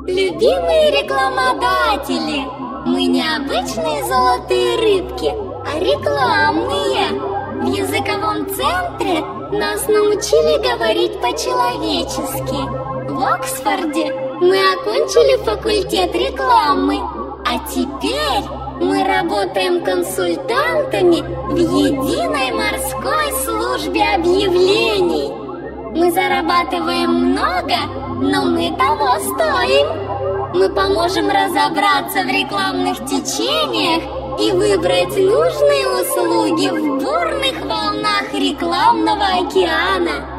Любимые рекламодатели, мы не обычные золотые рыбки, а рекламные. В языковом центре нас научили говорить по-человечески. В Оксфорде мы окончили факультет рекламы, а теперь мы работаем консультантами в единой морской службе объявлений. Мы зарабатываем много, но мы того стоим. Мы поможем разобраться в рекламных течениях и выбрать нужные услуги в бурных волнах рекламного океана.